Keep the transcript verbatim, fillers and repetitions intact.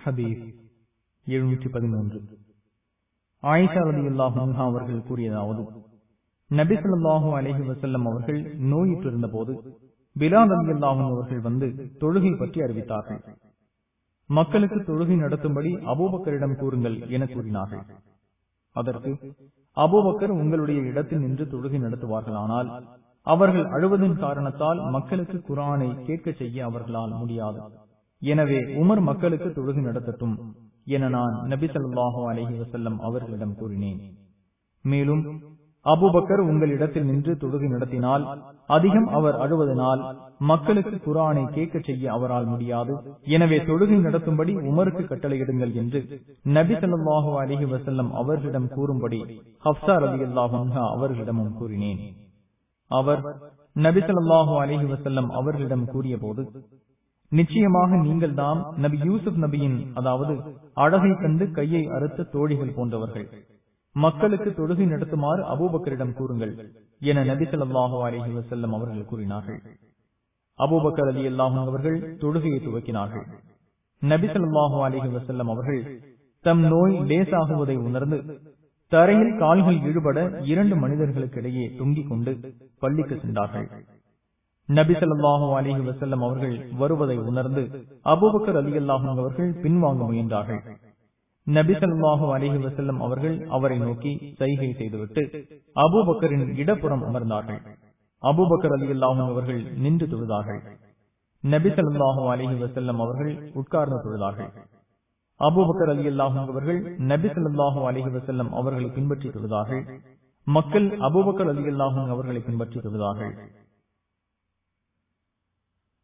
ஹதீஸ் எழுநூற்றி பதிமூன்று. ஆயிஷா ரலியல்லாஹு அன்ஹா அவர்கள் கூறியதாவது, நபி ஸல்லல்லாஹு அலைஹி வஸல்லம் அவர்கள் நோயுற்றிருந்த போது பிலால் ரலியல்லாஹு அன்ஹு அவர்கள் வந்து தொழுகை பற்றி அறிவித்தார்கள். மக்களுக்கு தொழுகை நடத்தும்படி அபூபக்கரிடம் கூறுங்கள் என கூறினார்கள். அதற்கு அபூபக்கர் உங்களுடைய இடத்தில் நின்று தொழுகை நடத்துவார்களானால் அவர்கள் அழுவதன் காரணத்தால் மக்களுக்கு குர்ஆனை கேட்க செய்ய அவர்களால் முடியாது. எனவே உமர் மக்களுக்கு தொழுகை நடத்தட்டும் என நான் நபி ஸல்லல்லாஹு அலைஹி வஸல்லம் அவர்களிடம் கூறினேன். மேலும் அபூபக்கர் உங்களிடத்தில் நின்று தொழுகை நடத்தினால் அதிகம் அவர் அழுவதனால் மக்களுக்கு குர்ஆனை கேட்க செய்ய அவரால் முடியாது. எனவே தொழுகை நடத்தும்படி உமருக்கு கட்டளையிடுங்கள் என்று நபி ஸல்லல்லாஹு அலைஹி வஸல்லம் அவர்களிடம் கூறும்படி ஹப்ஸா ரலியல்லாஹு அன்ஹா அவர்களிடமும் கூறினேன். அவர் நபி ஸல்லல்லாஹு அலைஹி வஸல்லம் அவர்களிடம் கூறிய போது, நிச்சயமாக நீங்கள் தாம் நபி யூசுப் நபியின், அதாவது அழகை கண்டு கையை அறுத்த தோழிகள் போன்றவர்கள். மக்களுக்கு தொழுகை நடத்துமாறு அபூபக்கரிடம் கூறுங்கள் என நபி ஸல்லல்லாஹு அலைஹி வஸல்லம் அவர்கள் கூறினார்கள். அபூபக்கர் ரலியல்லாஹு அன்ஹு அவர்கள் தொழுகையை துவக்கினார்கள். நபி ஸல்லல்லாஹு அலைஹி வஸல்லம் அவர்கள் தம் நோய் லேசாகுவதை உணர்ந்து தரையில் கால்கள் ஈடுபட இரண்டு மனிதர்களுக்கிடையே தொங்கிக் கொண்டு பள்ளிக்கு சென்றார்கள். நபி ஸல்லல்லாஹு அலைஹி வஸல்லம் அவர்கள் வருவதை உணர்ந்து அபூபக்கர் ரலியல்லாஹு அன்ஹு அவர்கள் பின்வாங்க முயன்றார்கள். நபி ஸல்லல்லாஹு அலைஹி வஸல்லம் அவர்கள் அவரை நோக்கி சைகை செய்துவிட்டு அபூபக்கரின் இடப்புறம் அமர்ந்தார்கள். அபூபக்கர் ரலியல்லாஹு அன்ஹு அவர்கள் நின்று தொழுதார்கள். நபி ஸல்லல்லாஹு அலைஹி வஸல்லம் அவர்கள் உட்கார்ந்து தொழுதார்கள். அபூபக்கர் ரலியல்லாஹு அன்ஹு அவர்கள் நபி ஸல்லல்லாஹு அலைஹி வஸல்லம் அவர்களை பின்பற்றி தொழுதார்கள். மக்கள் அபூபக்கர் ரலியல்லாஹு அன்ஹு அவர்களை பின்பற்றி தொழுதார்கள்.